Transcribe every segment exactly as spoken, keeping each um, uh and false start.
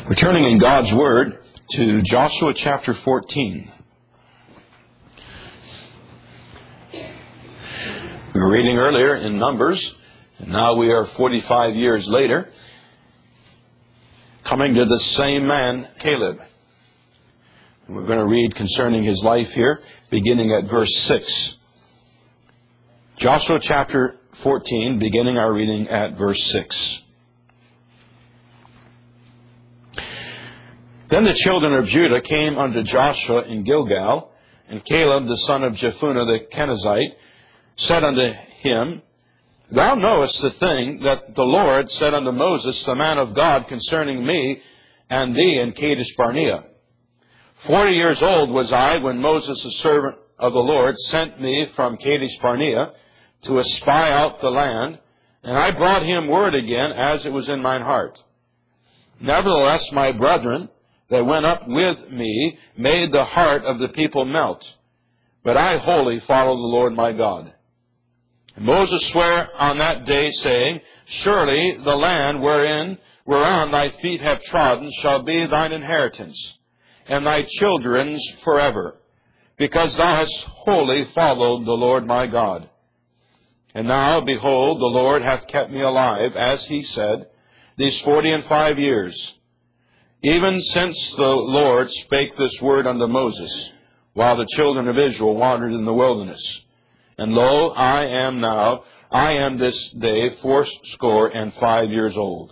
We're turning in God's Word to Joshua chapter fourteen. We were reading earlier in Numbers, and now we are forty-five years later, coming to the same man, Caleb. And we're going to read concerning his life here, beginning at verse six. Joshua chapter fourteen, beginning our reading at verse six. Then the children of Judah came unto Joshua in Gilgal, and Caleb the son of Jephunneh the Kenizzite said unto him, Thou knowest the thing that the Lord said unto Moses, the man of God, concerning me and thee in Kadesh Barnea. Forty years old was I when Moses, the servant of the Lord, sent me from Kadesh Barnea to espy out the land, and I brought him word again as it was in mine heart. Nevertheless, my brethren that went up with me made the heart of the people melt, but I wholly followed the Lord my God. And Moses sware on that day, saying, Surely the land wherein whereon thy feet have trodden shall be thine inheritance, and thy children's forever, because thou hast wholly followed the Lord my God. And now, behold, the Lord hath kept me alive, as he said, these forty and five years, even since the Lord spake this word unto Moses, while the children of Israel wandered in the wilderness. And lo, I am now, I am this day fourscore and five years old.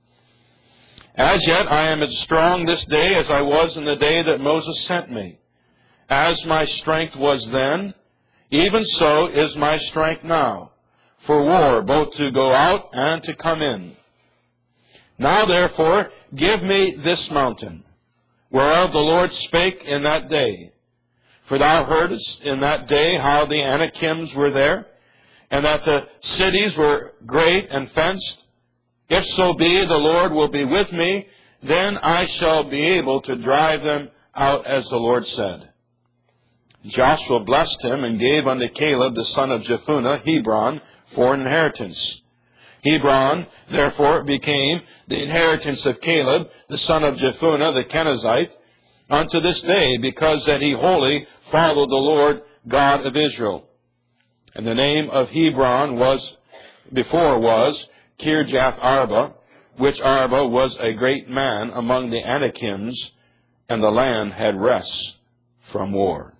As yet I am as strong this day as I was in the day that Moses sent me. As my strength was then, even so is my strength now, for war, both to go out and to come in. Now therefore, give me this mountain, whereof the Lord spake in that day. For thou heardest in that day how the Anakims were there, and that the cities were great and fenced. If so be the Lord will be with me, then I shall be able to drive them out as the Lord said. Joshua blessed him and gave unto Caleb the son of Jephunneh Hebron for an inheritance. Hebron, therefore, became the inheritance of Caleb, the son of Jephunneh, the Kenizzite, unto this day, because that he wholly followed the Lord God of Israel. And the name of Hebron was, before was, Kirjath Arba, which Arba was a great man among the Anakims, and the land had rest from war.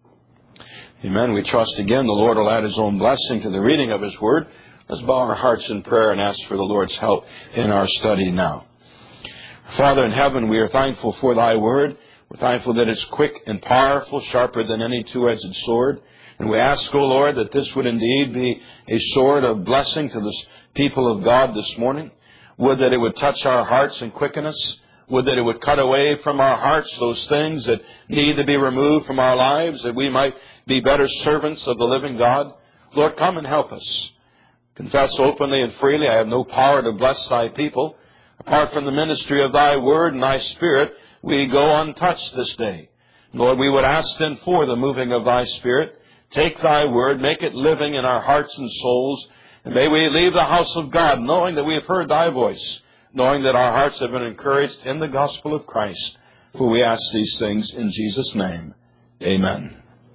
Amen. We trust again the Lord will add His own blessing to the reading of His Word. Let's bow our hearts in prayer and ask for the Lord's help in our study now. Father in heaven, we are thankful for Thy Word. We're thankful that it's quick and powerful, sharper than any two-edged sword. And we ask, O Lord, that this would indeed be a sword of blessing to the people of God this morning. Would that it would touch our hearts and quicken us. Would that it would cut away from our hearts those things that need to be removed from our lives, that we might be better servants of the living God. Lord, come and help us. Confess openly and freely, I have no power to bless Thy people. Apart from the ministry of Thy Word and Thy Spirit, we go untouched this day. Lord, we would ask then for the moving of Thy Spirit. Take Thy Word, make it living in our hearts and souls, and may we leave the house of God knowing that we have heard Thy voice, knowing that our hearts have been encouraged in the gospel of Christ. For we ask these things in Jesus' name. Amen.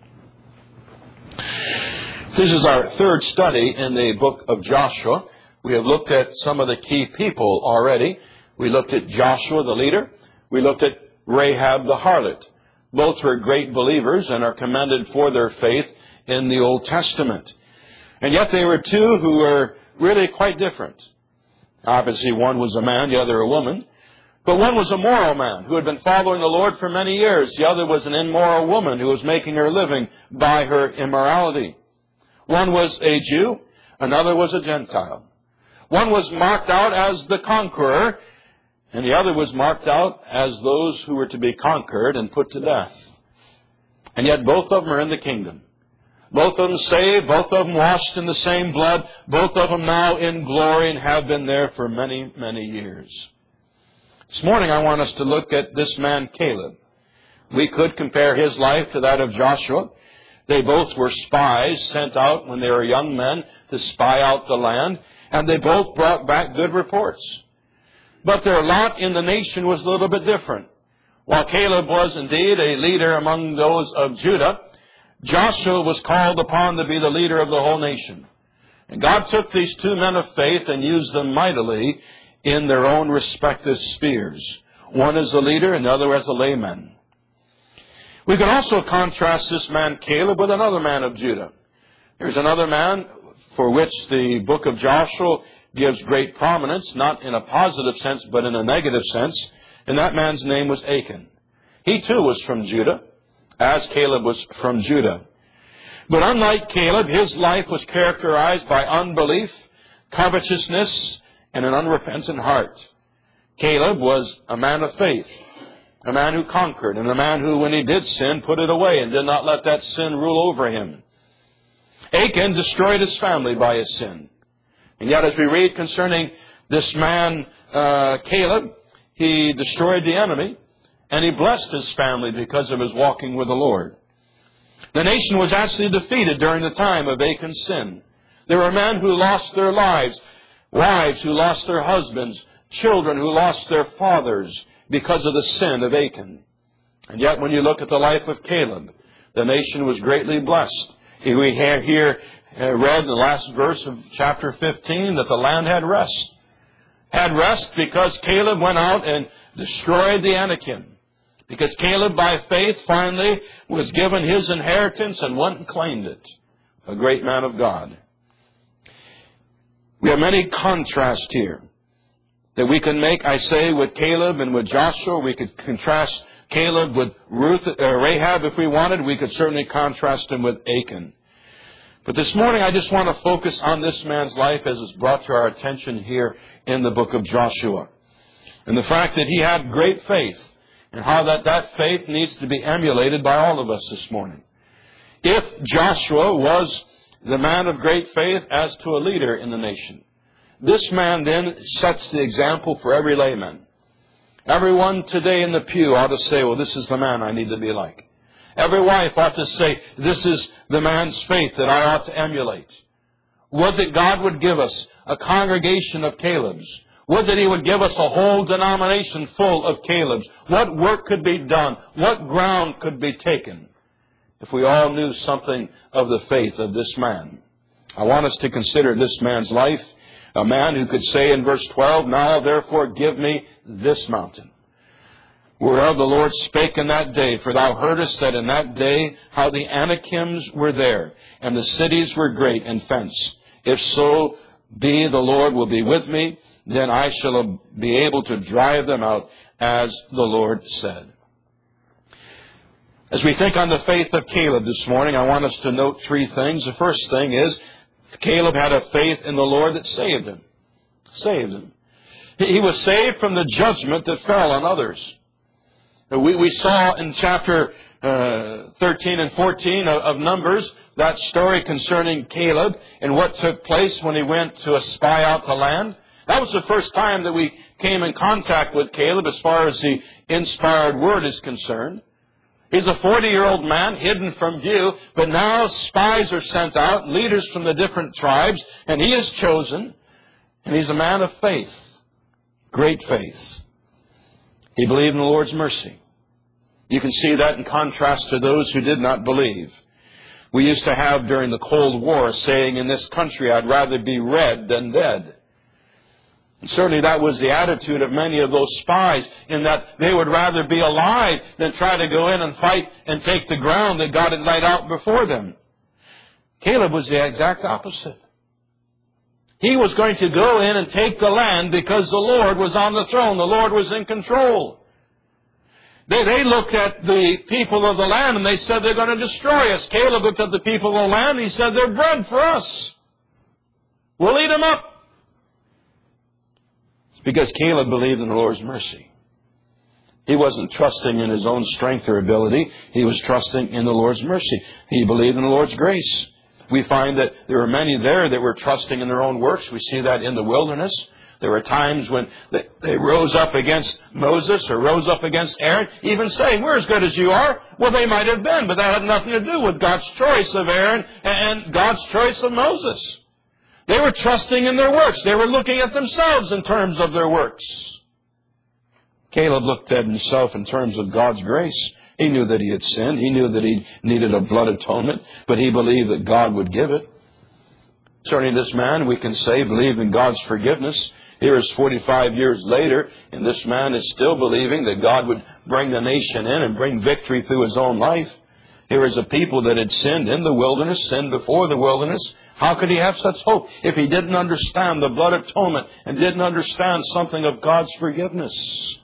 This is our third study in the book of Joshua. We have looked at some of the key people already. We looked at Joshua, the leader. We looked at Rahab, the harlot. Both were great believers and are commended for their faith in the Old Testament. And yet they were two who were really quite different. Obviously, one was a man, the other a woman. But one was a moral man who had been following the Lord for many years. The other was an immoral woman who was making her living by her immorality. One was a Jew, another was a Gentile. One was marked out as the conqueror, and the other was marked out as those who were to be conquered and put to death. And yet both of them are in the kingdom. Both of them saved, both of them washed in the same blood, both of them now in glory and have been there for many, many years. This morning I want us to look at this man Caleb. We could compare his life to that of Joshua. They both were spies sent out when they were young men to spy out the land, and they both brought back good reports. but their lot in the nation was a little bit different. While Caleb was indeed a leader among those of Judah, Joshua was called upon to be the leader of the whole nation. And God took these two men of faith and used them mightily in their own respective spheres. One as a leader and the other as a layman. We can also contrast this man Caleb with another man of Judah. There's another man for which the book of Joshua gives great prominence, not in a positive sense, but in a negative sense. And that man's name was Achan. He too was from Judah, as Caleb was from Judah. But unlike Caleb, his life was characterized by unbelief, covetousness, and an unrepentant heart. Caleb was a man of faith, a man who conquered, and a man who, when he did sin, put it away and did not let that sin rule over him. Achan destroyed his family by his sin. And yet, as we read concerning this man, uh, Caleb, he destroyed the enemy, and he blessed his family because of his walking with the Lord. The nation was actually defeated during the time of Achan's sin. There were men who lost their lives, wives who lost their husbands, children who lost their fathers because of the sin of Achan. And yet, when you look at the life of Caleb, the nation was greatly blessed. We have here uh, read in the last verse of chapter fifteen that the land had rest. Had rest because Caleb went out and destroyed the Anakim. Because Caleb, by faith, finally was given his inheritance and went and claimed it. A great man of God. We have many contrasts here that we can make, I say, with Caleb and with Joshua. We could contrast Caleb with Ruth, uh, Rahab if we wanted. We could certainly contrast him with Achan. But this morning I just want to focus on this man's life as it's brought to our attention here in the book of Joshua. And the fact that he had great faith and how that, that faith needs to be emulated by all of us this morning. If Joshua was the man of great faith as to a leader in the nation, this man then sets the example for every layman. Everyone today in the pew ought to say, well, this is the man I need to be like. Every wife ought to say, this is the man's faith that I ought to emulate. Would that God would give us a congregation of Calebs. Would that He would give us a whole denomination full of Calebs. What work could be done? What ground could be taken if we all knew something of the faith of this man? I want us to consider this man's life. A man who could say in verse twelve, now therefore give me this mountain, whereof the Lord spake in that day. For thou heardest that in that day how the Anakims were there, and the cities were great and fenced. If so be the Lord will be with me, then I shall be able to drive them out, as the Lord said. As we think on the faith of Caleb this morning, I want us to note three things. The first thing is, Caleb had a faith in the Lord that saved him. Saved him. He was saved from the judgment that fell on others. We, we saw in chapter uh, thirteen and fourteen of, of Numbers that story concerning Caleb and what took place when he went to spy out the land. That was the first time that we came in contact with Caleb as far as the inspired word is concerned. He's a forty-year-old man hidden from view, but now spies are sent out, leaders from the different tribes, and he is chosen, and he's a man of faith, great faith. He believed in the Lord's mercy. You can see that in contrast to those who did not believe. We used to have during the Cold War a saying in this country, I'd rather be red than dead. And certainly that was the attitude of many of those spies, in that they would rather be alive than try to go in and fight and take the ground that God had laid out before them. Caleb was the exact opposite. He was going to go in and take the land because the Lord was on the throne. The Lord was in control. They, they looked at the people of the land and they said they're going to destroy us. Caleb looked at the people of the land and he said they're bread for us. We'll eat them up. Because Caleb believed in the Lord's mercy. He wasn't trusting in his own strength or ability. He was trusting in the Lord's mercy. He believed in the Lord's grace. We find that there were many there that were trusting in their own works. We see that in the wilderness. There were times when they, they rose up against Moses or rose up against Aaron, even saying, we're as good as you are. Well, they might have been, but that had nothing to do with God's choice of Aaron and God's choice of Moses. They were trusting in their works. They were looking at themselves in terms of their works. Caleb looked at himself in terms of God's grace. He knew that he had sinned. He knew that he needed a blood atonement, but he believed that God would give it. Certainly this man, we can say, believed in God's forgiveness. Here is forty-five years later, and this man is still believing that God would bring the nation in and bring victory through his own life. Here is a people that had sinned in the wilderness, sinned before the wilderness. How could he have such hope if he didn't understand the blood atonement and didn't understand something of God's forgiveness?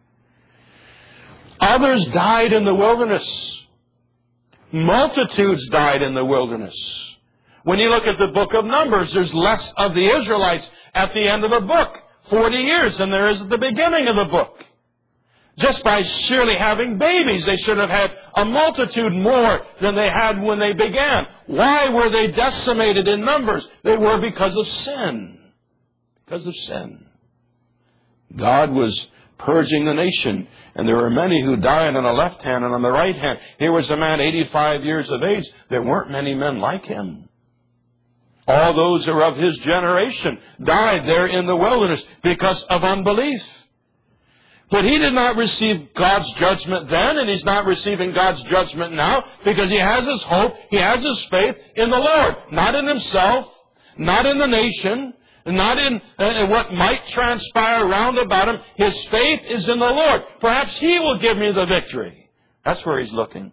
Others died in the wilderness. Multitudes died in the wilderness. When you look at the book of Numbers, there's less of the Israelites at the end of the book, forty years, than there is at the beginning of the book. Just by surely having babies, they should have had a multitude more than they had when they began. Why were they decimated in numbers? They were because of sin. Because of sin. God was purging the nation, and there were many who died on the left hand and on the right hand. Here was a man eighty-five years of age. There weren't many men like him. All those who were of his generation died there in the wilderness because of unbelief. But he did not receive God's judgment then, and he's not receiving God's judgment now, because he has his hope, he has his faith in the Lord. Not in himself, not in the nation, not in uh, what might transpire round about him. His faith is in the Lord. Perhaps he will give me the victory. That's where he's looking.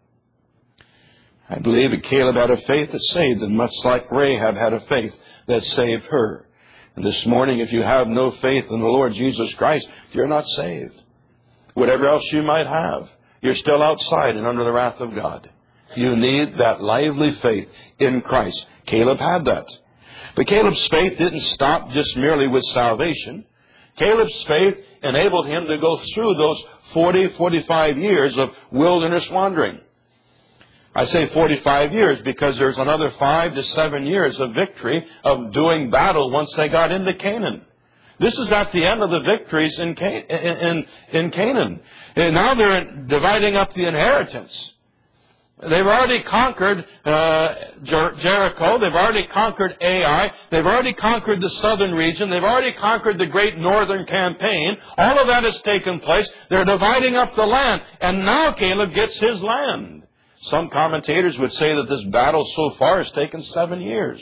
I believe that Caleb had a faith that saved him, much like Rahab had a faith that saved her. And this morning, if you have no faith in the Lord Jesus Christ, you're not saved. Whatever else you might have, you're still outside and under the wrath of God. You need that lively faith in Christ. Caleb had that. But Caleb's faith didn't stop just merely with salvation. Caleb's faith enabled him to go through those forty, forty-five years of wilderness wandering. I say forty-five years because there's another five to seven years of victory, of doing battle once they got into Canaan. This is at the end of the victories in, Can- in, in Canaan. And now they're dividing up the inheritance. They've already conquered uh, Jer- Jericho. They've already conquered Ai. They've already conquered the southern region. They've already conquered the great northern campaign. All of that has taken place. They're dividing up the land. And now Caleb gets his land. Some commentators would say that this battle so far has taken seven years.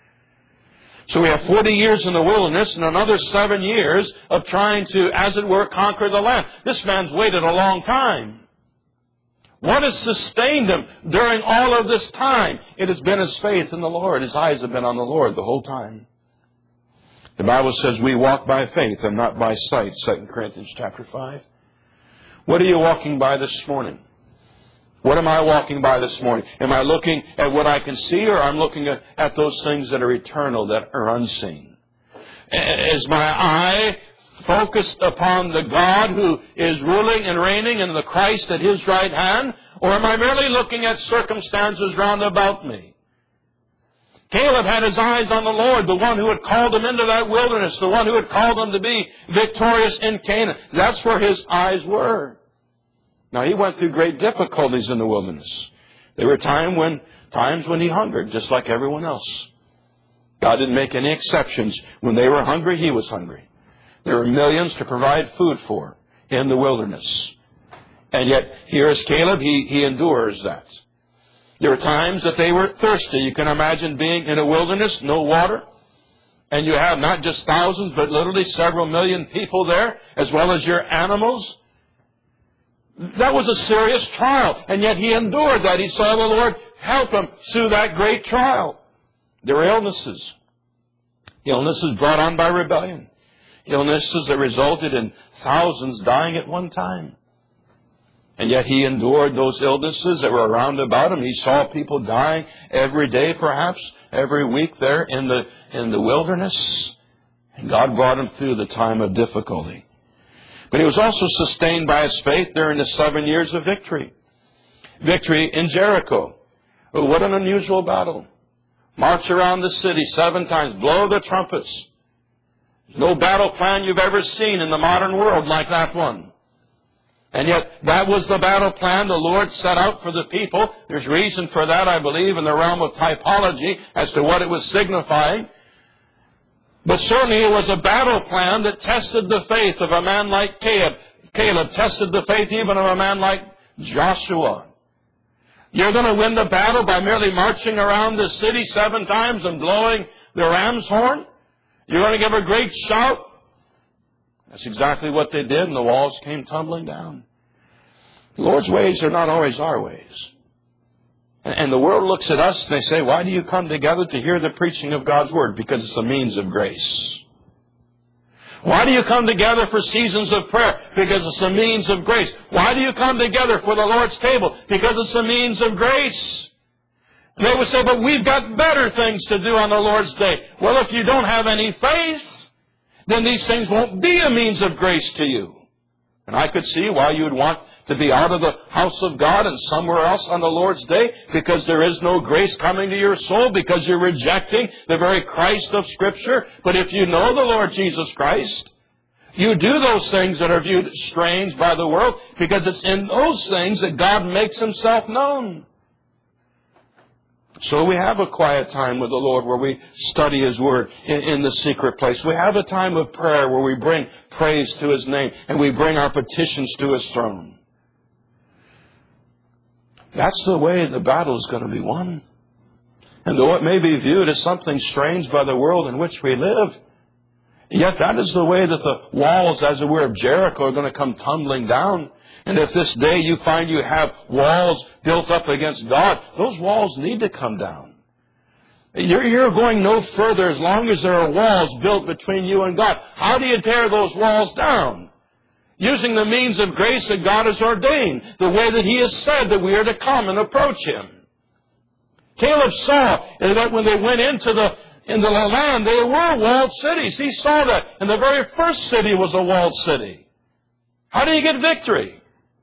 So we have forty years in the wilderness and another seven years of trying to, as it were, conquer the land. This man's waited a long time. What has sustained him during all of this time? It has been his faith in the Lord. His eyes have been on the Lord the whole time. The Bible says we walk by faith and not by sight, Second Corinthians chapter five. What are you walking by this morning? What am I walking by this morning? Am I looking at what I can see, or I'm looking at, at those things that are eternal, that are unseen? Is my eye focused upon the God who is ruling and reigning and the Christ at His right hand? Or am I merely looking at circumstances round about me? Caleb had his eyes on the Lord, the one who had called him into that wilderness, the one who had called him to be victorious in Canaan. That's where his eyes were. Now, he went through great difficulties in the wilderness. There were time when, times when he hungered, just like everyone else. God didn't make any exceptions. When they were hungry, he was hungry. There were millions to provide food for in the wilderness. And yet, here is Caleb, he, he endures that. There were times that they were thirsty. You can imagine being in a wilderness, no water. And you have not just thousands, but literally several million people there, as well as your animals. That was a serious trial, and yet he endured that. He saw the Lord help him through that great trial. There were illnesses. Illnesses brought on by rebellion. Illnesses that resulted in thousands dying at one time. And yet he endured those illnesses that were around about him. He saw people dying every day, perhaps, every week there in the, in the wilderness. And God brought him through the time of difficulty. But he was also sustained by his faith during the seven years of victory. Victory in Jericho. Oh, what an unusual battle. March around the city seven times. Blow the trumpets. There's no battle plan you've ever seen in the modern world like that one. And yet, that was the battle plan the Lord set out for the people. There's reason for that, I believe, in the realm of typology as to what it was signifying. But certainly it was a battle plan that tested the faith of a man like Caleb. Caleb tested the faith even of a man like Joshua. You're going to win the battle by merely marching around the city seven times and blowing the ram's horn? You're going to give a great shout? That's exactly what they did, and the walls came tumbling down. The Lord's ways are not always our ways. And the world looks at us and they say, why do you come together to hear the preaching of God's Word? Because it's a means of grace. Why do you come together for seasons of prayer? Because it's a means of grace. Why do you come together for the Lord's table? Because it's a means of grace. They would say, but we've got better things to do on the Lord's day. Well, if you don't have any faith, then these things won't be a means of grace to you. And I could see why you would want to be out of the house of God and somewhere else on the Lord's day, because there is no grace coming to your soul, because you're rejecting the very Christ of Scripture. But if you know the Lord Jesus Christ, you do those things that are viewed strange by the world, because it's in those things that God makes Himself known. So we have a quiet time with the Lord where we study His Word in, in the secret place. We have a time of prayer where we bring praise to His name and we bring our petitions to His throne. That's the way the battle is going to be won. And though it may be viewed as something strange by the world in which we live, yet that is the way that the walls, as it were, of Jericho are going to come tumbling down. And if this day you find you have walls built up against God, those walls need to come down. You're, you're going no further as long as there are walls built between you and God. How do you tear those walls down? Using the means of grace that God has ordained, the way that He has said that we are to come and approach Him. Caleb saw that when they went into the into the land, they were walled cities. He saw that. And the very first city was a walled city. How do you get victory?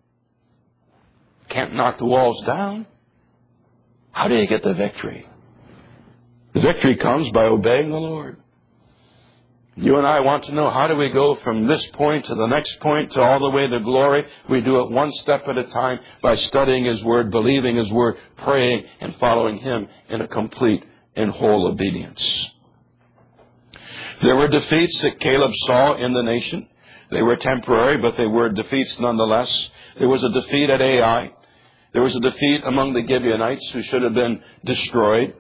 Can't knock the walls down. How do you get the victory? The victory comes by obeying the Lord. You and I want to know, how do we go from this point to the next point to all the way to glory? We do it one step at a time by studying His Word, believing His Word, praying, and following Him in a complete and whole obedience. There were defeats that Caleb saw in the nation. They were temporary, but they were defeats nonetheless. There was a defeat at Ai. There was a defeat among the Gibeonites who should have been destroyed.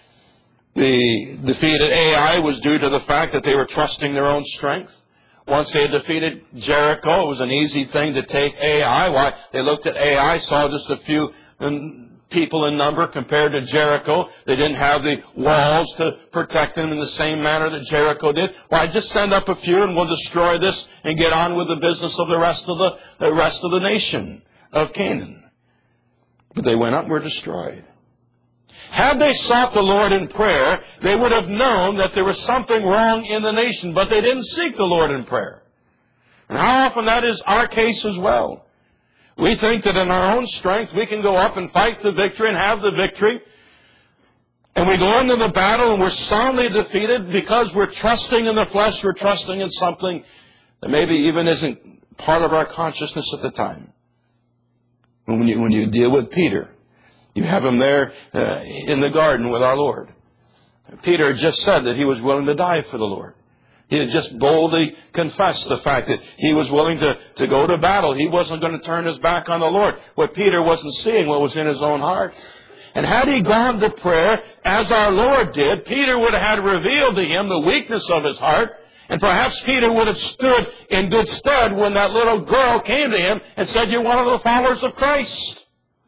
The defeat at Ai was due to the fact that they were trusting their own strength. Once they had defeated Jericho, it was an easy thing to take Ai. Why? They looked at Ai, saw just a few people in number compared to Jericho. They didn't have the walls to protect them in the same manner that Jericho did. Why, just send up a few and we'll destroy this and get on with the business of the rest of the, the rest of the nation of Canaan. But they went up and were destroyed. Had they sought the Lord in prayer, they would have known that there was something wrong in the nation, but they didn't seek the Lord in prayer. And how often that is our case as well. We think that in our own strength we can go up and fight the victory and have the victory. And we go into the battle and we're soundly defeated because we're trusting in the flesh, we're trusting in something that maybe even isn't part of our consciousness at the time. When you, when you deal with Peter, you have him there uh, in the garden with our Lord. Peter just said that he was willing to die for the Lord. He had just boldly confessed the fact that he was willing to, to go to battle. He wasn't going to turn his back on the Lord. What Peter wasn't seeing, what was in his own heart. And had he gone to prayer, as our Lord did, Peter would have had revealed to him the weakness of his heart. And perhaps Peter would have stood in good stead when that little girl came to him and said, "You're one of the followers of Christ."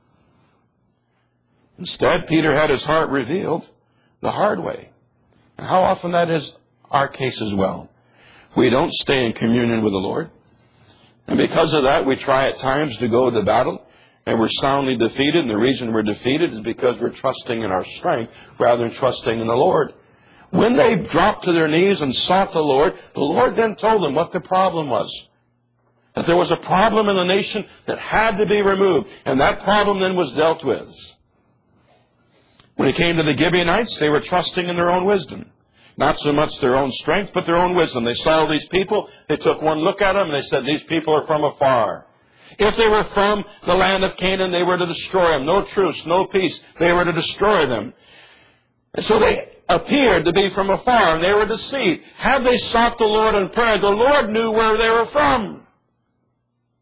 Instead, Peter had his heart revealed the hard way. And how often that is our case as well. We don't stay in communion with the Lord. And because of that, we try at times to go to battle, and we're soundly defeated. And the reason we're defeated is because we're trusting in our strength rather than trusting in the Lord. When they dropped to their knees and sought the Lord, the Lord then told them what the problem was. That there was a problem in the nation that had to be removed. And that problem then was dealt with. When it came to the Gibeonites, they were trusting in their own wisdom. Not so much their own strength, but their own wisdom. They saw these people, they took one look at them, and they said, "These people are from afar." If they were from the land of Canaan, they were to destroy them. No truce, no peace. They were to destroy them. And so they appeared to be from afar, and they were deceived. Had they sought the Lord in prayer, the Lord knew where they were from.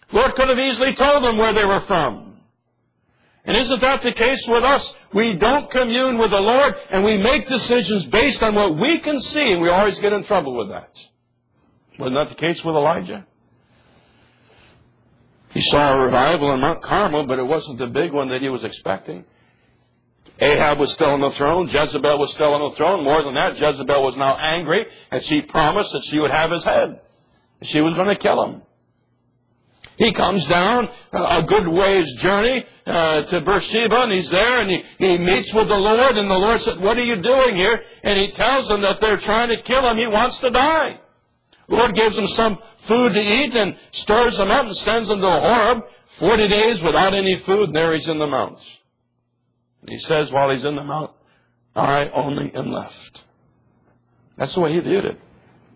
Lord could have easily told them where they were from. And isn't that the case with us? We don't commune with the Lord, and we make decisions based on what we can see, and we always get in trouble with that. Wasn't that the case with Elijah? He saw a revival in Mount Carmel, but it wasn't the big one that he was expecting. Ahab was still on the throne. Jezebel was still on the throne. More than that, Jezebel was now angry, and she promised that she would have his head. She was going to kill him. He comes down a good ways journey uh, to Beersheba, and he's there, and he, he meets with the Lord, and the Lord said, "What are you doing here?" And he tells them that they're trying to kill him. He wants to die. The Lord gives him some food to eat and stirs him up and sends him to Horeb. Forty days without any food, and there he's in the mountains. And he says while he's in the mount, "I only am left." That's the way he viewed it.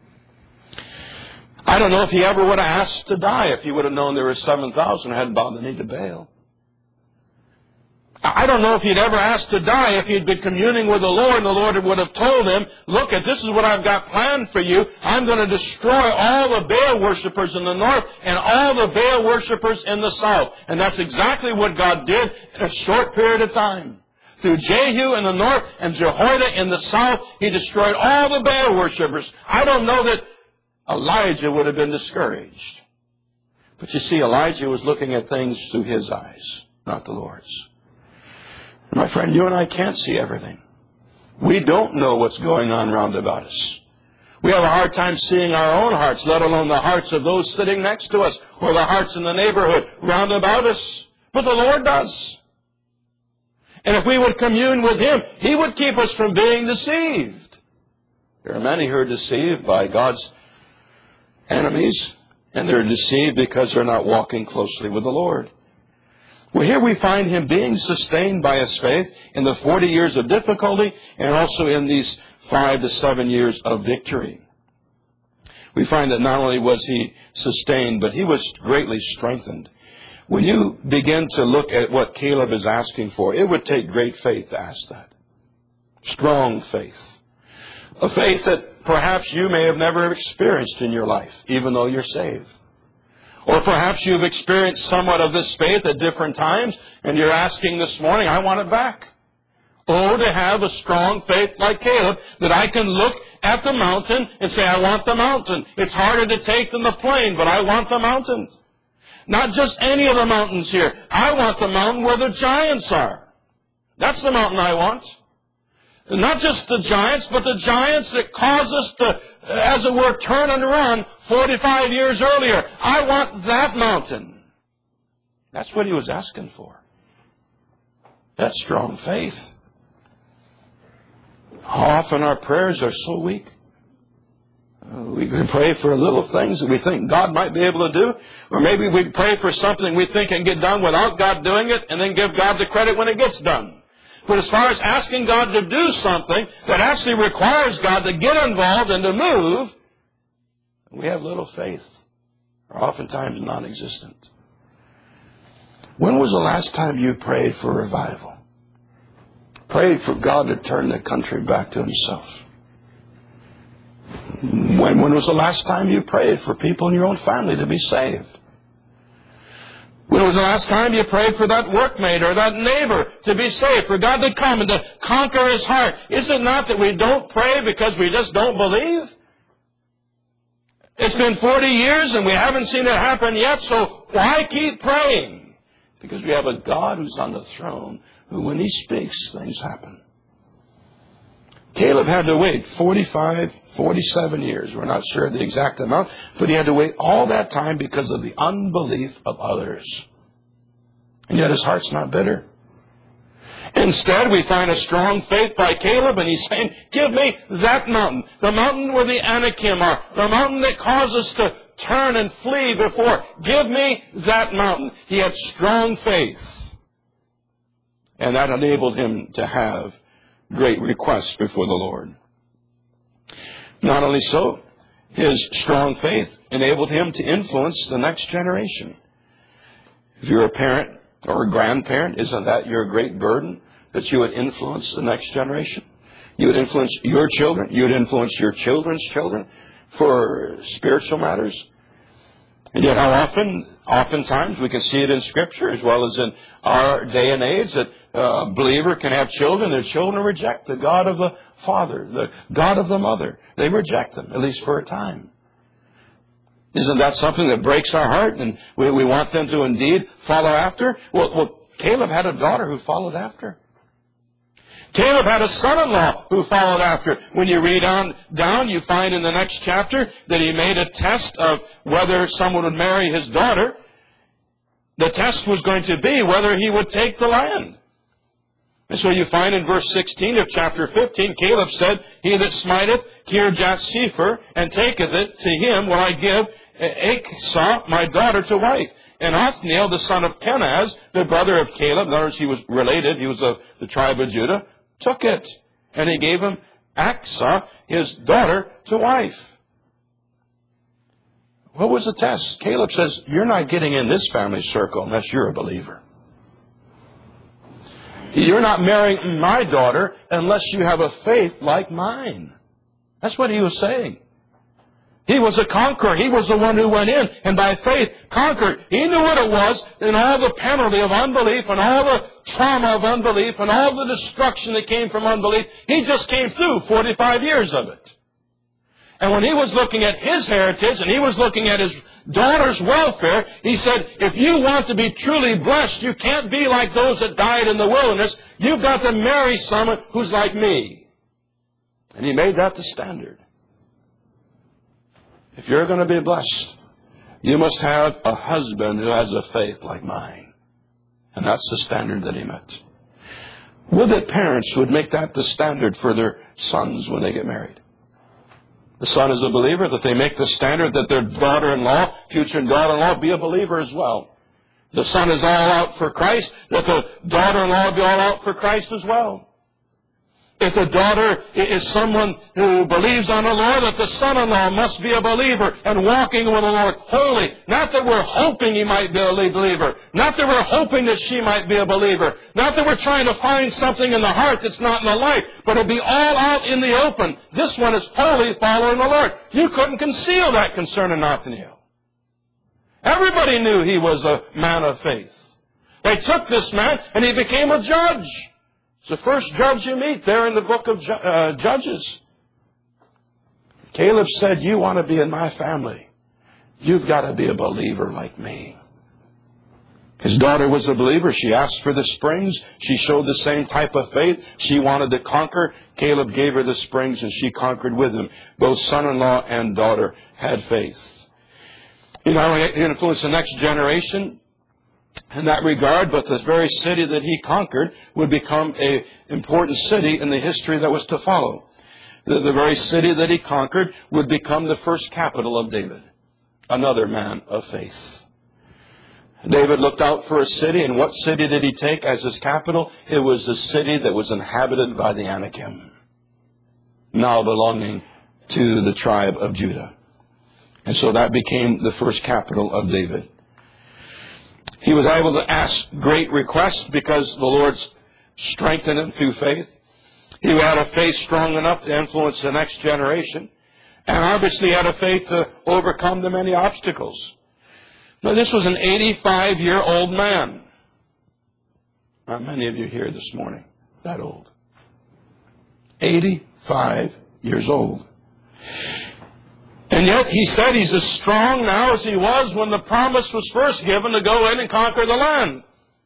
I don't know if he ever would have asked to die if he would have known there were seven thousand who hadn't bowed the knee to Baal. I don't know if he'd ever asked to die if he'd been communing with the Lord and the Lord would have told him, "Look, this is what I've got planned for you. I'm going to destroy all the Baal worshippers in the north and all the Baal worshippers in the south." And that's exactly what God did in a short period of time. Through Jehu in the north and Jehoiada in the south, he destroyed all the Baal worshippers. I don't know that Elijah would have been discouraged. But you see, Elijah was looking at things through his eyes, not the Lord's. My friend, you and I can't see everything. We don't know what's going on round about us. We have a hard time seeing our own hearts, let alone the hearts of those sitting next to us or the hearts in the neighborhood round about us. But the Lord does. And if we would commune with Him, He would keep us from being deceived. There are many who are deceived by God's enemies, and they're deceived because they're not walking closely with the Lord. Well, here we find him being sustained by his faith in the forty years of difficulty and also in these five to seven years of victory. We find that not only was he sustained, but he was greatly strengthened. When you begin to look at what Caleb is asking for, it would take great faith to ask that. Strong faith. A faith that perhaps you may have never experienced in your life, even though you're saved. Or perhaps you've experienced somewhat of this faith at different times, and you're asking this morning, "I want it back." Oh, to have a strong faith like Caleb, that I can look at the mountain and say, "I want the mountain." It's harder to take than the plain, but I want the mountain. Not just any of the mountains here. I want the mountain where the giants are. That's the mountain I want. And not just the giants, but the giants that cause us to, as it were, turn and run forty-five years earlier. I want that mountain. That's what he was asking for. That's strong faith. How often our prayers are so weak. We can pray for little things that we think God might be able to do. Or maybe we pray for something we think can get done without God doing it, and then give God the credit when it gets done. But as far as asking God to do something that actually requires God to get involved and to move, we have little faith, or oftentimes non-existent. When was the last time you prayed for revival? Prayed for God to turn the country back to Himself? When, when was the last time you prayed for people in your own family to be saved? When was the last time you prayed for that workmate or that neighbor to be saved, for God to come and to conquer his heart? Is it not that we don't pray because we just don't believe? It's been forty years and we haven't seen it happen yet, so why keep praying? Because we have a God who's on the throne, who when He speaks, things happen. Caleb had to wait forty-five, forty-seven years. We're not sure the exact amount, but he had to wait all that time because of the unbelief of others. And yet his heart's not bitter. Instead, we find a strong faith by Caleb, and he's saying, "Give me that mountain, the mountain where the Anakim are, the mountain that causes us to turn and flee before. Give me that mountain." He had strong faith, and that enabled him to have great requests before the Lord. Not only so, his strong faith enabled him to influence the next generation. If you're a parent or a grandparent, isn't that your great burden? That you would influence the next generation? You would influence your children. You would influence your children's children for spiritual matters. And yet how often, oftentimes we can see it in Scripture as well as in our day and age that a believer can have children. Their children reject the God of the father, the God of the mother. They reject them, at least for a time. Isn't that something that breaks our heart and we, we want them to indeed follow after? Well, well, Caleb had a daughter who followed after. Caleb had a son-in-law who followed after. When you read on down, you find in the next chapter that he made a test of whether someone would marry his daughter. The test was going to be whether he would take the land. And so you find in verse sixteen of chapter fifteen, Caleb said, "He that smiteth Kirjath-sepher and taketh it, to him will I give Achsah my daughter to wife." And Othniel, the son of Kenaz, the brother of Caleb, in other words, he was related, he was of the tribe of Judah, took it. And he gave him Achsah, his daughter, to wife. What was the test? Caleb says, you're not getting in this family circle unless you're a believer. You're not marrying my daughter unless you have a faith like mine. That's what he was saying. He was a conqueror. He was the one who went in and by faith conquered. He knew what it was and all the penalty of unbelief and all the trauma of unbelief and all the destruction that came from unbelief. He just came through forty-five years of it. And when he was looking at his heritage and he was looking at his daughter's welfare, he said, if you want to be truly blessed, you can't be like those that died in the wilderness. You've got to marry someone who's like me. And he made that the standard. If you're going to be blessed, you must have a husband who has a faith like mine. And that's the standard that he met. Would that parents would make that the standard for their sons when they get married? The son is a believer, that they make the standard that their daughter-in-law, future daughter-in-law, be a believer as well. The son is all out for Christ, that the daughter-in-law be all out for Christ as well. If the daughter is someone who believes on the Lord, that the son-in-law must be a believer and walking with the Lord holy. Not that we're hoping he might be a believer. Not that we're hoping that she might be a believer. Not that we're trying to find something in the heart that's not in the life. But it'll be all out in the open. This one is wholly following the Lord. You couldn't conceal that concerning Othniel. Everybody knew he was a man of faith. They took this man and he became a judge. It's the first judge you meet there in the book of uh, Judges. Caleb said, you want to be in my family. You've got to be a believer like me. His daughter was a believer. She asked for the springs. She showed the same type of faith. She wanted to conquer. Caleb gave her the springs and she conquered with him. Both son-in-law and daughter had faith. He not only influenced the next generation in that regard, but this very city that he conquered would become an important city in the history that was to follow. The, the very city that he conquered would become the first capital of David, another man of faith. David looked out for a city, and what city did he take as his capital? It was the city that was inhabited by the Anakim, now belonging to the tribe of Judah. And so that became the first capital of David. He was able to ask great requests because the Lord strengthened him through faith. He had a faith strong enough to influence the next generation. And obviously had a faith to overcome the many obstacles. Now this was an eighty-five-year-old man. Not many of you here this morning that old. eighty-five years old. And yet he said he's as strong now as he was when the promise was first given to go in and conquer the land.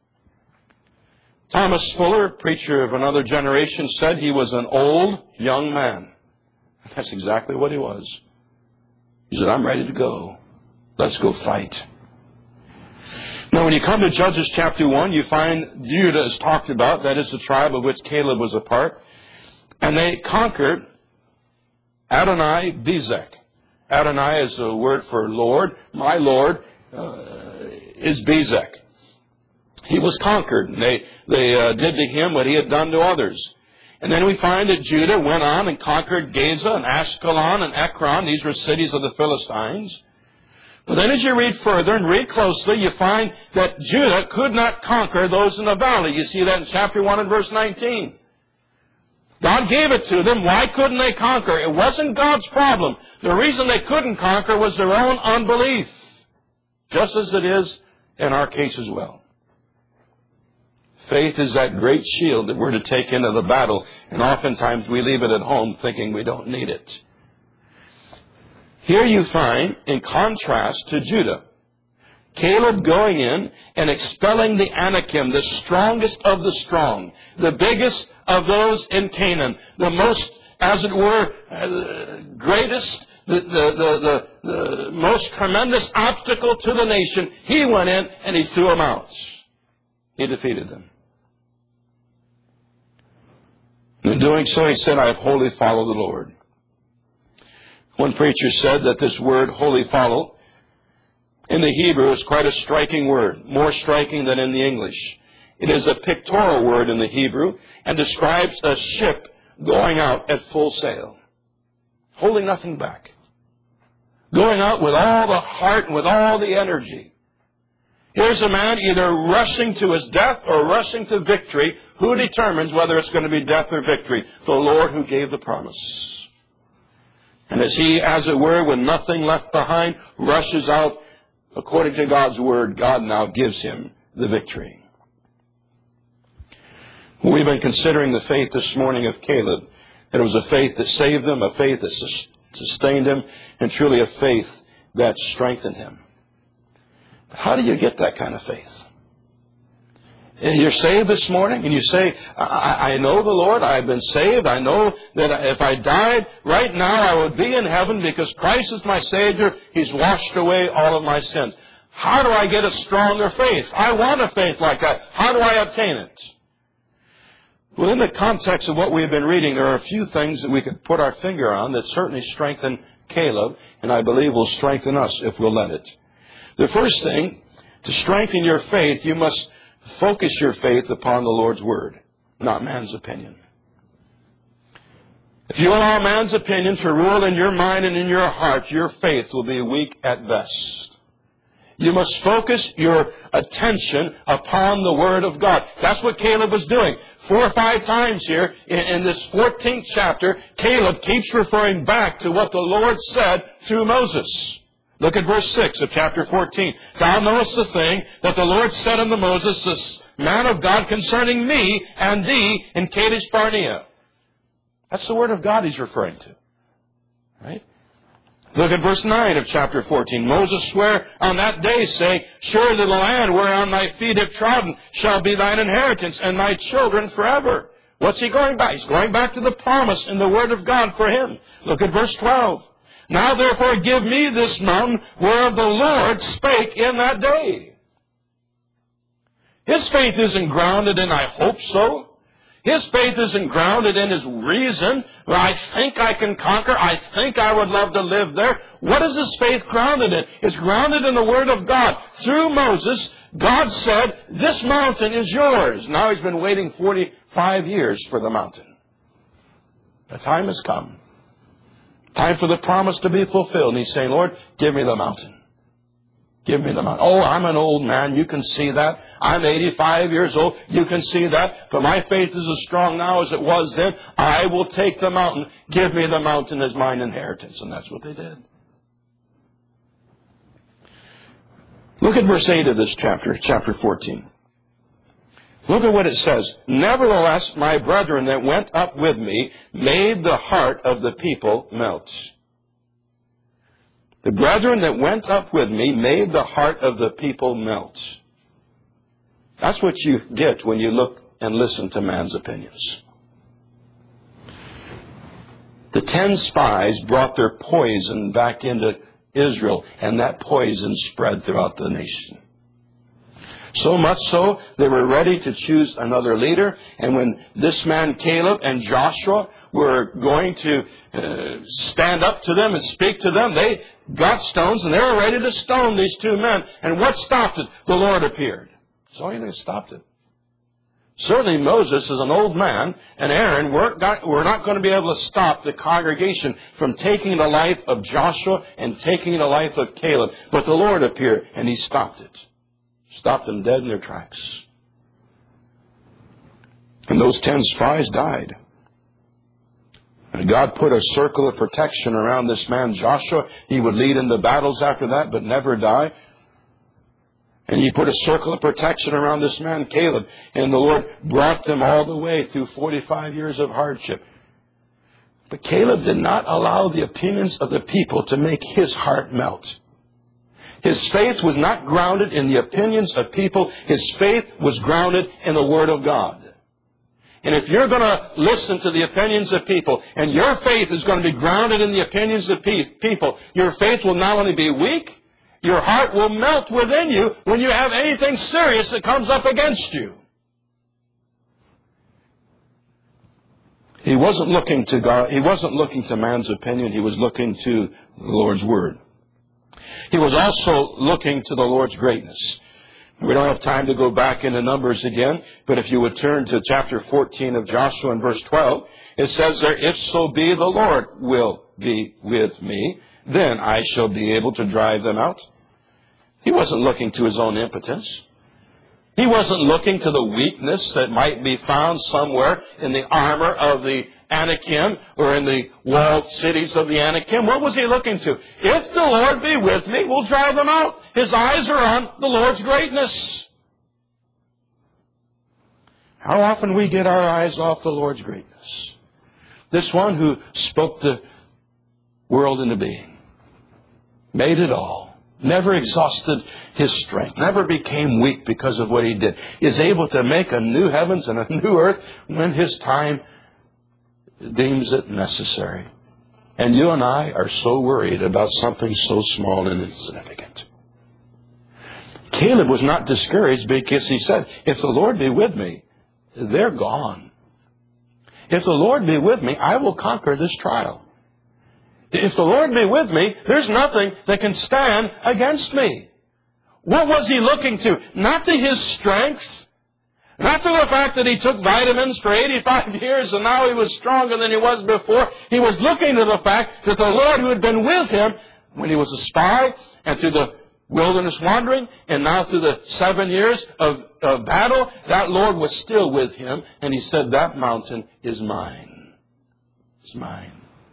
Thomas Fuller, preacher of another generation, said he was an old young man. That's exactly what he was. He said, I'm ready to go. Let's go fight. Now when you come to Judges chapter one, you find Judah is talked about. That is the tribe of which Caleb was a part. And they conquered Adoni-Bezek. Adonai is a word for Lord. My Lord uh, is Bezek. He was conquered. And they they uh, did to him what he had done to others. And then we find that Judah went on and conquered Gaza and Ashkelon and Ekron. These were cities of the Philistines. But then as you read further and read closely, you find that Judah could not conquer those in the valley. You see that in chapter one and verse nineteen. God gave it to them. Why couldn't they conquer? It wasn't God's problem. The reason they couldn't conquer was their own unbelief. just as it is in our case as well. Faith is that great shield that we're to take into the battle, and oftentimes we leave it at home thinking we don't need it. Here you find, in contrast to Judah, Caleb going in and expelling the Anakim, the strongest of the strong, the biggest of those in Canaan, the most, as it were, uh, greatest, the, the, the, the, the most tremendous obstacle to the nation. He went in and he threw them out. He defeated them. In doing so, he said, I have wholly followed the Lord. One preacher said that this word, wholly follow, in the Hebrew is quite a striking word, more striking than in the English. It is a pictorial word in the Hebrew and describes a ship going out at full sail, holding nothing back, going out with all the heart and with all the energy. Here's a man either rushing to his death or rushing to victory. Who determines whether it's going to be death or victory? The Lord who gave the promise. And as he, as it were, with nothing left behind, rushes out, according to God's word, God now gives him the victory. We've been considering the faith this morning of Caleb. It was a faith that saved him, a faith that sustained him, and truly a faith that strengthened him. How do you get that kind of faith? You're saved this morning and you say, I, I know the Lord, I've been saved. I know that if I died right now, I would be in heaven because Christ is my Savior. He's washed away all of my sins. How do I get a stronger faith? I want a faith like that. How do I obtain it? Well, in the context of what we've been reading, there are a few things that we could put our finger on that certainly strengthen Caleb, and I believe will strengthen us if we'll let it. The first thing, to strengthen your faith, you must focus your faith upon the Lord's Word, not man's opinion. If you allow man's opinion to rule in your mind and in your heart, your faith will be weak at best. You must focus your attention upon the Word of God. That's what Caleb was doing. Four or five times here in, in this fourteenth chapter, Caleb keeps referring back to what the Lord said through Moses. Look at verse six of chapter fourteen. Thou knowest the thing that the Lord said unto Moses, this man of God, concerning me and thee in Kadesh Barnea. That's the word of God he's referring to. Right? Look at verse nine of chapter fourteen. Moses sware on that day, say, surely the land whereon thy feet have trodden shall be thine inheritance, and thy children forever. What's he going back? He's going back to the promise in the word of God for him. Look at verse twelve. Now therefore give me this mountain whereof the Lord spake in that day. His faith isn't grounded in I hope so. His faith isn't grounded in his reason. Well, I think I can conquer. I think I would love to live there. What is his faith grounded in? It's grounded in the Word of God. Through Moses, God said, this mountain is yours. Now he's been waiting forty-five years for the mountain. The time has come. Time for the promise to be fulfilled. And he's saying, Lord, give me the mountain. Give me the mountain. Oh, I'm an old man. You can see that. I'm eighty-five years old. You can see that. But my faith is as strong now as it was then. I will take the mountain. Give me the mountain as mine inheritance. And that's what they did. Look at verse eight of this chapter, chapter fourteen. Look at what it says. Nevertheless, my brethren that went up with me made the heart of the people melt. The brethren that went up with me made the heart of the people melt. That's what you get when you look and listen to man's opinions. The ten spies brought their poison back into Israel, and that poison spread throughout the nation. So much so, they were ready to choose another leader. And when this man Caleb and Joshua were going to uh, stand up to them and speak to them, they got stones and they were ready to stone these two men. And what stopped it? The Lord appeared. That's the only thing that stopped it. Certainly Moses is an old man, and Aaron were not, were not going to be able to stop the congregation from taking the life of Joshua and taking the life of Caleb. But the Lord appeared and he stopped it. Stopped them dead in their tracks. And those ten spies died. And God put a circle of protection around this man Joshua. He would lead in the battles after that, but never die. And He put a circle of protection around this man, Caleb. And the Lord brought them all the way through forty-five years of hardship. But Caleb did not allow the opinions of the people to make his heart melt. His faith was not grounded in the opinions of people. His faith was grounded in the Word of God. And if you're going to listen to the opinions of people, and your faith is going to be grounded in the opinions of people, your faith will not only be weak, your heart will melt within you when you have anything serious that comes up against you. He wasn't looking to God. He wasn't looking to man's opinion. He was looking to the Lord's Word. He was also looking to the Lord's greatness. We don't have time to go back into Numbers again, but if you would turn to chapter fourteen of Joshua and verse twelve, it says there, if so be the Lord will be with me, then I shall be able to drive them out. He wasn't looking to his own impotence. He wasn't looking to the weakness that might be found somewhere in the armor of the Anakim or in the walled cities of the Anakim. What was he looking to? If the Lord be with me, we'll drive them out. His eyes are on the Lord's greatness. How often we get our eyes off the Lord's greatness. This one who spoke the world into being, made it all, never exhausted his strength, never became weak because of what he did, is able to make a new heavens and a new earth when his time deems it necessary. And you and I are so worried about something so small and insignificant. Caleb was not discouraged because he said, if the Lord be with me, they're gone. If the Lord be with me, I will conquer this trial. If the Lord be with me, there's nothing that can stand against me. What was he looking to? Not to his strength. Not to the fact that he took vitamins for eighty-five years and now he was stronger than he was before. He was looking to the fact that the Lord who had been with him when he was a spy and through the wilderness wandering and now through the seven years of, of battle, that Lord was still with him. And he said, that mountain is mine. It's mine.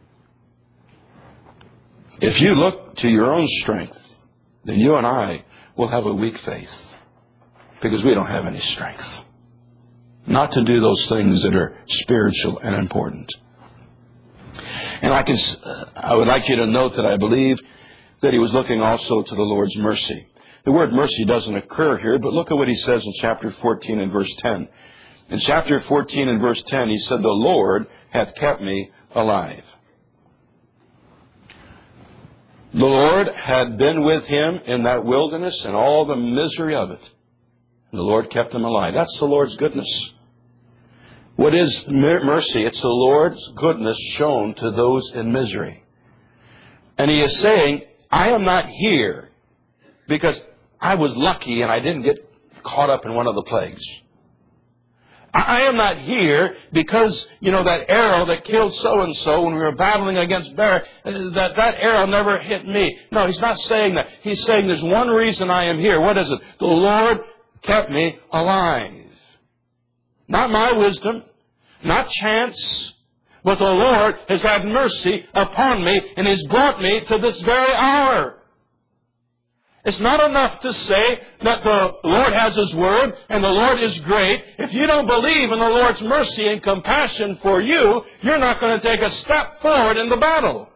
If you look to your own strength, then you and I will have a weak faith because we don't have any strength. Not to do those things that are spiritual and important. And I can, I would like you to note that I believe that he was looking also to the Lord's mercy. The word mercy doesn't occur here, but look at what he says in chapter fourteen and verse ten. In chapter fourteen and verse ten, he said, the Lord hath kept me alive. The Lord had been with him in that wilderness and all the misery of it. And the Lord kept him alive. That's the Lord's goodness. What is mercy? It's the Lord's goodness shown to those in misery. And he is saying, I am not here because I was lucky and I didn't get caught up in one of the plagues. I am not here because, you know, that arrow that killed so-and-so when we were battling against Barak, that, that arrow never hit me. No, he's not saying that. He's saying there's one reason I am here. What is it? The Lord kept me alive. Not my wisdom, not chance, but the Lord has had mercy upon me and has brought me to this very hour. It's not enough to say that the Lord has His Word and the Lord is great. If you don't believe in the Lord's mercy and compassion for you, you're not going to take a step forward in the battle.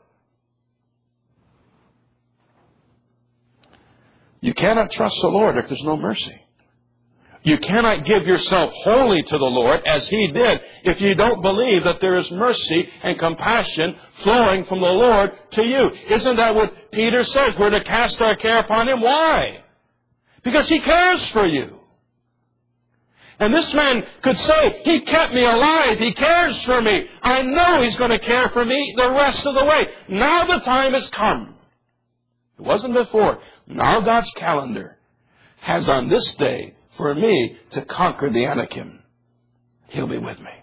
You cannot trust the Lord if there's no mercy. You cannot give yourself wholly to the Lord as He did if you don't believe that there is mercy and compassion flowing from the Lord to you. Isn't that what Peter says? We're to cast our care upon Him. Why? Because He cares for you. And this man could say, He kept me alive. He cares for me. I know He's going to care for me the rest of the way. Now the time has come. It wasn't before. Now God's calendar has on this day for me to conquer the Anakim. He'll be with me.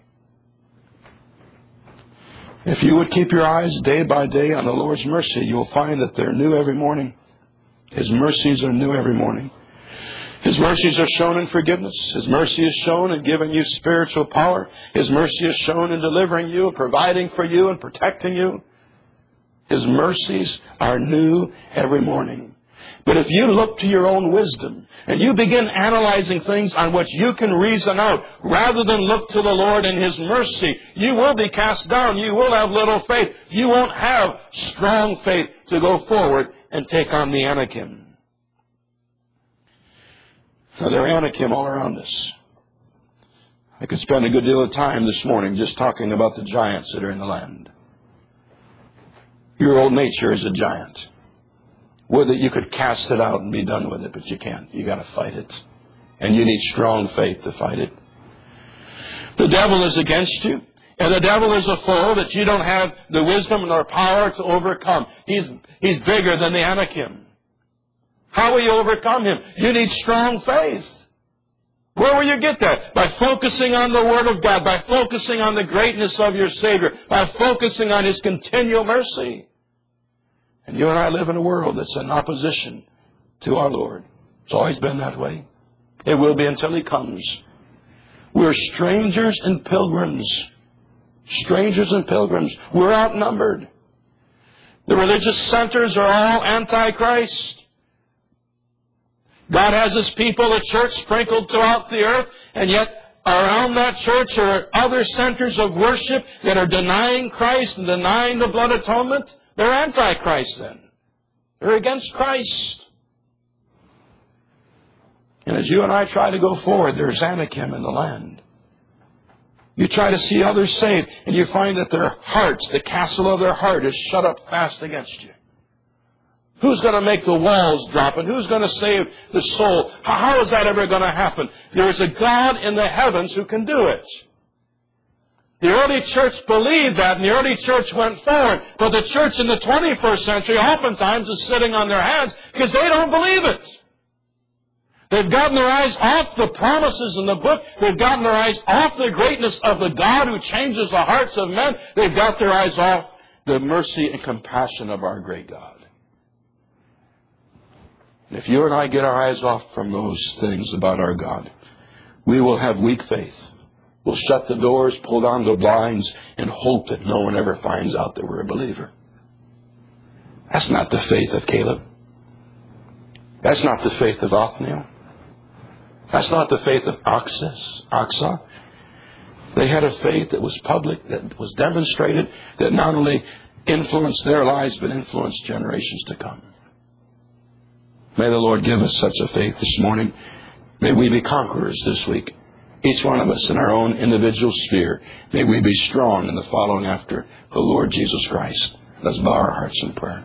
If you would keep your eyes day by day on the Lord's mercy, you'll find that they're new every morning. His mercies are new every morning. His mercies are shown in forgiveness. His mercy is shown in giving you spiritual power. His mercy is shown in delivering you and providing for you and protecting you. His mercies are new every morning. But if you look to your own wisdom and you begin analyzing things on which you can reason out rather than look to the Lord and His mercy, you will be cast down. You will have little faith. You won't have strong faith to go forward and take on the Anakim. Now, there are Anakim all around us. I could spend a good deal of time this morning just talking about the giants that are in the land. Your old nature is a giant. Would that you could cast it out and be done with it, but you can't. You got to fight it. And you need strong faith to fight it. The devil is against you. And the devil is a foe that you don't have the wisdom nor power to overcome. He's, he's bigger than the Anakim. How will you overcome him? You need strong faith. Where will you get that? By focusing on the Word of God. By focusing on the greatness of your Savior. By focusing on His continual mercy. And you and I live in a world that's in opposition to our Lord. It's always been that way. It will be until He comes. We're strangers and pilgrims. Strangers and pilgrims. We're outnumbered. The religious centers are all anti-Christ. God has His people, a church sprinkled throughout the earth, and yet around that church are other centers of worship that are denying Christ and denying the blood atonement. They're anti-Christ then. They're against Christ. And as you and I try to go forward, there's Anakim in the land. You try to see others saved, and you find that their hearts, the castle of their heart, is shut up fast against you. Who's going to make the walls drop? And who's going to save the soul? How, how is that ever going to happen? There is a God in the heavens who can do it. The early church believed that, and the early church went forward. But the church in the twenty-first century oftentimes is sitting on their hands because they don't believe it. They've gotten their eyes off the promises in the book. They've gotten their eyes off the greatness of the God who changes the hearts of men. They've got their eyes off the mercy and compassion of our great God. And if you and I get our eyes off from those things about our God, we will have weak faith. We'll shut the doors, pull down the blinds, and hope that no one ever finds out that we're a believer. That's not the faith of Caleb. That's not the faith of Othniel. That's not the faith of Asa. They had a faith that was public, that was demonstrated, that not only influenced their lives, but influenced generations to come. May the Lord give us such a faith this morning. May we be conquerors this week. Each one of us in our own individual sphere. May we be strong in the following after the Lord Jesus Christ. Let's bow our hearts in prayer.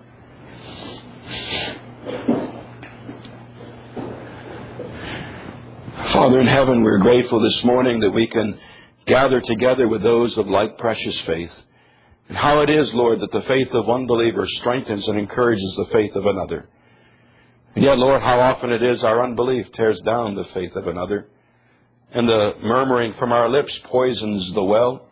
Father in heaven, we're grateful this morning that we can gather together with those of like precious faith. And how it is, Lord, that the faith of one believer strengthens and encourages the faith of another. And yet, Lord, how often it is our unbelief tears down the faith of another. And the murmuring from our lips poisons the well,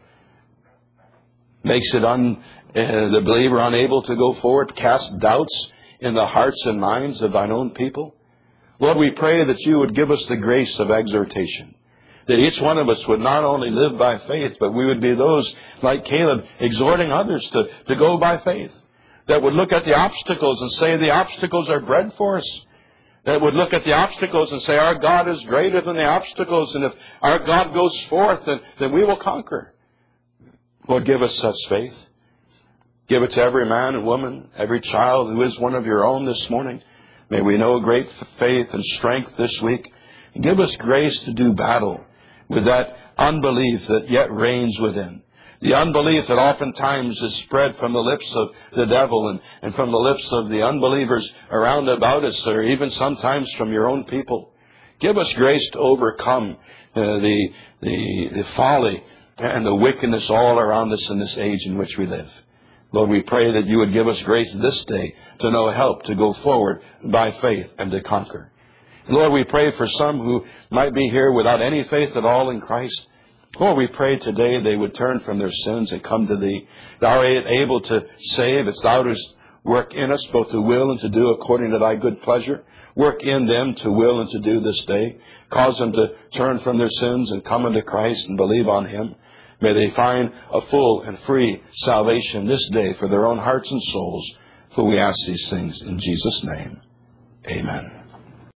makes it un, uh, the believer unable to go forward, casts doubts in the hearts and minds of thine own people. Lord, we pray that you would give us the grace of exhortation, that each one of us would not only live by faith, but we would be those like Caleb, exhorting others to, to go by faith, that would look at the obstacles and say the obstacles are bread for us. That would look at the obstacles and say our God is greater than the obstacles. And if our God goes forth, then, then we will conquer. Lord, give us such faith. Give it to every man and woman, every child who is one of your own this morning. May we know great faith and strength this week. And give us grace to do battle with that unbelief that yet reigns within. The unbelief that oftentimes is spread from the lips of the devil and, and from the lips of the unbelievers around about us, or even sometimes from your own people. Give us grace to overcome uh, the, the, the folly and the wickedness all around us in this age in which we live. Lord, we pray that you would give us grace this day to know help to go forward by faith and to conquer. Lord, we pray for some who might be here without any faith at all in Christ. Lord, we pray today they would turn from their sins and come to Thee. Thou art able to save. It's Thou dost work in us both to will and to do according to Thy good pleasure. Work in them to will and to do this day. Cause them to turn from their sins and come unto Christ and believe on Him. May they find a full and free salvation this day for their own hearts and souls. For we ask these things in Jesus' name. Amen.